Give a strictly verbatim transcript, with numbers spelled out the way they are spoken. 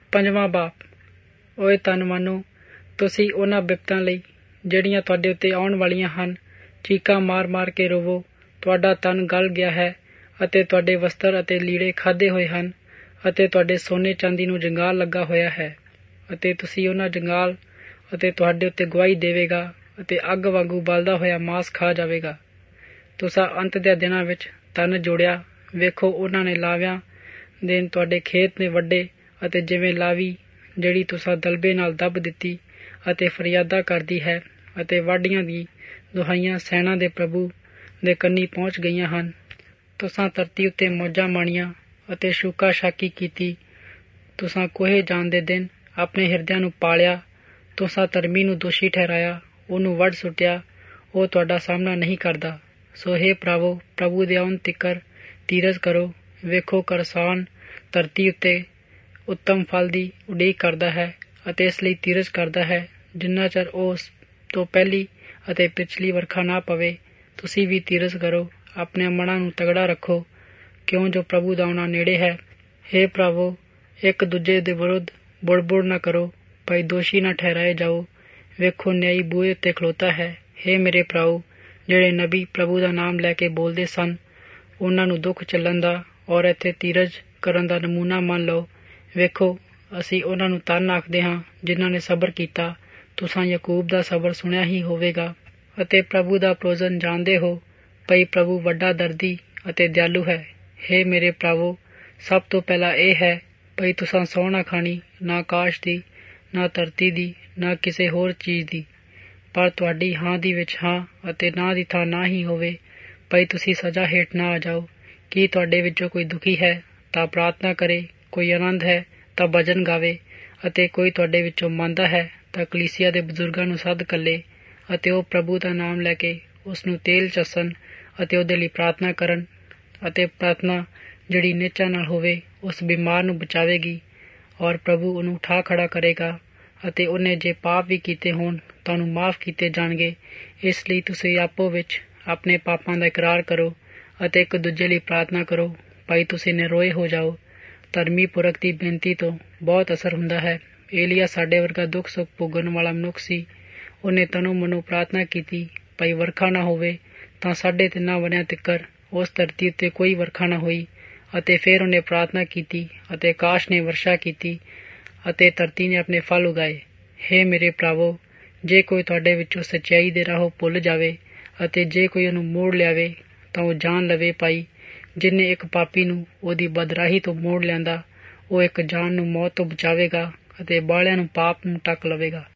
ਪੰਜਵਾਂ ਬਾਪ। ਓਏ ਧੰਨ ਮਾਨੋ ਤੁਸੀਂ ਉਹਨਾਂ ਬਿਪਤਾਂ ਲਈ ਜਿਹੜੀਆਂ ਤੁਹਾਡੇ ਉੱਤੇ ਆਉਣ ਵਾਲੀਆਂ ਹਨ। ਚੀਕਾਂ ਮਾਰ ਮਾਰ ਕੇ ਰੋਵੋ। ਤੁਹਾਡਾ ਤਨ ਗਲ ਗਿਆ ਹੈ ਅਤੇ ਤੁਹਾਡੇ ਵਸਤਰ ਅਤੇ ਲੀੜੇ ਖਾਧੇ ਹੋਏ ਹਨ ਅਤੇ ਤੁਹਾਡੇ ਸੋਨੇ ਚਾਂਦੀ ਨੂੰ ਜੰਗਾਲ ਲੱਗਾ ਹੋਇਆ ਹੈ ਅਤੇ ਤੁਸੀਂ ਉਹਨਾਂ ਜੰਗਾਲ ਅਤੇ ਤੁਹਾਡੇ ਉੱਤੇ ਗਵਾਹੀ ਦੇਵੇਗਾ ਅਤੇ ਅੱਗ ਵਾਂਗੂ ਬਲਦਾ ਹੋਇਆ ਮਾਸ ਖਾ ਜਾਵੇਗਾ। ਤੁਸਾਂ ਅੰਤ ਦੇ ਦਿਨਾਂ ਵਿੱਚ ਧਨ ਜੋੜਿਆ। ਵੇਖੋ ਉਹਨਾਂ ਨੇ ਲਾਵਿਆਂ ਦੇ ਤੁਹਾਡੇ ਖੇਤ ਨੇ ਵੱਡੇ ਅਤੇ ਜਿਵੇਂ ਲਾਵੀ ਜਿਹੜੀ ਤੁਸਾਂ ਦਲਬੇ ਨਾਲ ਦੱਬ ਦਿੱਤੀ ਅਤੇ ਫਰਿਆਦਾਂ ਕਰਦੀ ਹੈ ਅਤੇ ਵਾਢੀਆਂ ਦੀ ਦੁਹਾਈਆਂ ਸੈਨਾ ਦੇ ਪ੍ਰਭੂ ਦੇ ਕੰਨੀ ਪਹੁੰਚ ਗਈਆਂ ਹਨ। ਤੁਸਾਂ ਧਰਤੀ ਉੱਤੇ ਮੌਜਾਂ ਮਾਣੀਆਂ ਅਤੇ ਸ਼ੂਕਾ ਸ਼ਾਕੀ ਕੀਤੀ। ਤੁਸਾਂ ਕੋਹੇ ਜਾਣ ਦੇ ਦਿਨ ਆਪਣੇ ਹਿਰਦਿਆਂ ਨੂੰ ਪਾਲਿਆ। ਤੁਸਾਂ ਧਰਮੀ ਨੂੰ ਦੋਸ਼ੀ ਠਹਿਰਾਇਆ, ਉਹਨੂੰ ਵੱਢ ਸੁੱਟਿਆ। ਉਹ ਤੁਹਾਡਾ ਸਾਹਮਣਾ ਨਹੀਂ ਕਰਦਾ। ਸੋ ਹੇ ਭਰਾਵੋ, ਪ੍ਰਭੂ ਦੇ ਆਉਣ ਤਿੱਕਰ ਧੀਰਜ ਕਰੋ। ਵੇਖੋ ਕਰਸਾਨ ਧਰਤੀ ਉੱਤੇ ਉੱਤਮ ਫਲ ਦੀ ਉਡੀਕ ਕਰਦਾ ਹੈ ਅਤੇ ਇਸ ਲਈ ਧੀਰਜ ਕਰਦਾ ਹੈ ਜਿੰਨਾ ਚਿਰ ਉਸ ਤੋਂ ਪਹਿਲੀ ਅਤੇ ਪਿਛਲੀ ਵਰਖਾ ਨਾ ਪਵੇ। ਤੁਸੀਂ ਵੀ ਧੀਰਜ ਕਰੋ, ਆਪਣੇ ਮਨਾਂ ਨੂੰ ਤਗੜਾ ਰੱਖੋ, ਕਿਉਂ ਜੋ ਪ੍ਰਭੂ ਦਾ ਆਉਣਾ ਨੇੜੇ ਹੈ। ਹੇ ਭਰਾਵੋ, ਇੱਕ ਦੂਜੇ ਦੇ ਵਿਰੁੱਧ ਬੁੜਬੁੜ ਨਾ ਕਰੋ, ਭਾਈ ਦੋਸ਼ੀ ਨਾ ਠਹਿਰਾਏ ਜਾਓ। ਵੇਖੋ ਨਿਆਈ ਬੂਹੇ ਉੱਤੇ ਖਲੋਤਾ ਹੈ। ਹੇ ਮੇਰੇ ਭਰਾਓ, ਜਿਹੜੇ ਨਬੀ ਪ੍ਰਭੂ ਦਾ ਨਾਮ ਲੈ ਕੇ ਬੋਲਦੇ ਸਨ, ਉਹਨਾਂ ਨੂੰ ਦੁੱਖ ਚੱਲਣ ਦਾ ਔਰ ਇੱਥੇ ਧੀਰਜ ਕਰਨ ਦਾ ਨਮੂਨਾ ਮੰਨ ਲਓ। ਵੇਖੋ ਅਸੀਂ ਉਹਨਾਂ ਨੂੰ ਧੰਨ ਆਖਦੇ ਹਾਂ ਜਿਨ੍ਹਾਂ ਨੇ ਸਬਰ ਕੀਤਾ। ਤੁਸਾਂ ਯਾਕੂਬ ਦਾ ਸਬਰ ਸੁਣਿਆ ਹੀ ਹੋਵੇਗਾ ਅਤੇ ਪ੍ਰਭੂ ਦਾ ਭੋਜਨ ਜਾਣਦੇ ਹੋ। ਭਈ ਪ੍ਰਭੂ ਵੱਡਾ ਦਰਦੀ ਅਤੇ ਦਿਆਲੂ ਹੈ। ਹੇ ਮੇਰੇ ਭਰਾਵੋ, ਸਭ ਤੋਂ ਪਹਿਲਾਂ ਇਹ ਹੈ ਭਈ ਤੁਸਾਂ ਸਹੁੰ ਨਾ ਖਾਣੀ, ਨਾ ਆਕਾਸ਼ ਦੀ, ਨਾ ਧਰਤੀ ਦੀ, ਨਾ ਕਿਸੇ ਹੋਰ ਚੀਜ਼ ਦੀ, ਪਰ ਤੁਹਾਡੀ ਹਾਂ ਦੀ ਵਿੱਚ ਹਾਂ ਅਤੇ ਨਾ ਦੀ ਥਾਂ ਨਾ ਹੀ ਹੋਵੇ, ਭਈ ਤੁਸੀਂ ਸਜ਼ਾ ਹੇਠ ਨਾ ਆ ਜਾਓ। ਕੀ ਤੁਹਾਡੇ ਵਿੱਚੋਂ ਕੋਈ ਦੁਖੀ ਹੈ ਤਾਂ ਪ੍ਰਾਰਥਨਾ ਕਰੇ, ਕੋਈ ਆਨੰਦ ਹੈ ਤਾਂ ਭਜਨ ਗਾਵੇ ਅਤੇ ਕੋਈ ਤੁਹਾਡੇ ਵਿੱਚੋਂ ਮੰਦਾ ਹੈ ਤਾਂ ਕਲੀਸਿਆ ਦੇ ਬਜ਼ੁਰਗਾਂ ਨੂੰ ਸੱਦ ਘੱਲੇ ਅਤੇ ਉਹ ਪ੍ਰਭੂ ਦਾ ਨਾਮ ਲੈ ਕੇ ਉਸ ਨੂੰ ਤੇਲ ਚੱਸਣ ਅਤੇ ਉਹਦੇ ਲਈ ਪ੍ਰਾਰਥਨਾ ਕਰਨ। ਅਤੇ ਪ੍ਰਾਰਥਨਾ ਜਿਹੜੀ ਨਿਸ਼ਚਾ ਨਾਲ ਹੋਵੇ ਉਸ ਬਿਮਾਰ ਨੂੰ ਬਚਾਵੇਗੀ ਔਰ ਪ੍ਰਭੂ ਉਹਨੂੰ ਉਠਾ ਖੜਾ ਕਰੇਗਾ ਅਤੇ ਉਹਨੇ ਜੇ ਪਾਪ ਵੀ ਕੀਤੇ ਹੋਣ ਤਾਂ ਉਹਨੂੰ ਮਾਫ਼ ਕੀਤੇ ਜਾਣਗੇ। ਇਸ ਲਈ ਤੁਸੀਂ ਆਪੋ ਵਿੱਚ ਆਪਣੇ ਪਾਪਾਂ ਦਾ ਇਕਰਾਰ ਕਰੋ ਅਤੇ ਇੱਕ ਦੂਜੇ ਲਈ ਪ੍ਰਾਰਥਨਾ ਕਰੋ, ਭਾਈ ਤੁਸੀਂ ਨਿਰੋਏ ਹੋ ਜਾਓ। ਧਰਮੀ ਪੁਰਖ ਦੀ ਬੇਨਤੀ ਤੋਂ ਬਹੁਤ ਅਸਰ ਹੁੰਦਾ ਹੈ। ਏਲੀਆ ਸਾਡੇ ਵਰਗਾ ਦੁੱਖ ਸੁੱਖ ਭੋਗਣ ਵਾਲਾ ਮਨੁੱਖ ਸੀ। ਉਹਨੇ ਤਨੋਂ ਮਨੋਂ ਪ੍ਰਾਰਥਨਾ ਕੀਤੀ, ਭਾਈ ਵਰਖਾ ਨਾ ਹੋਵੇ, ਤਾਂ ਸਾਢੇ ਤਿੰਨਾਂ ਵਰ੍ਹਿਆਂ ਤਿੱਕਰ ਉਸ ਧਰਤੀ ਉੱਤੇ ਕੋਈ ਵਰਖਾ ਨਾ ਹੋਈ। ਅਤੇ ਫਿਰ ਉਹਨੇ ਪ੍ਰਾਰਥਨਾ ਕੀਤੀ ਅਤੇ ਆਕਾਸ਼ ਨੇ ਵਰਸ਼ਾ ਕੀਤੀ ਅਤੇ ਧਰਤੀ ਨੇ ਆਪਣੇ ਫਲ ਉਗਾਏ। ਹੇ ਮੇਰੇ ਭਰਾਵੋ, ਜੇ ਕੋਈ ਤੁਹਾਡੇ ਵਿੱਚੋਂ ਸੱਚਾਈ ਦੇ ਰਾਹੋਂ ਭੁੱਲ ਜਾਵੇ ਅਤੇ ਜੇ ਕੋਈ ਉਹਨੂੰ ਮੋੜ ਲਿਆਵੇ ਤਾਂ ਉਹ ਜਾਣ ਲਵੇ, ਭਾਈ ਜਿਹਨੇ ਇੱਕ ਪਾਪੀ ਨੂੰ ਉਹਦੀ ਬਦਰਾਹੀ ਤੋਂ ਮੋੜ ਲਿਆਂਦਾ, ਉਹ ਇੱਕ ਜਾਨ ਨੂੰ ਮੌਤ ਤੋਂ ਬਚਾਵੇਗਾ ਅਤੇ ਬਾਲਿਆਂ ਨੂੰ ਪਾਪ ਨੂੰ ਢੱਕ ਲਵੇਗਾ।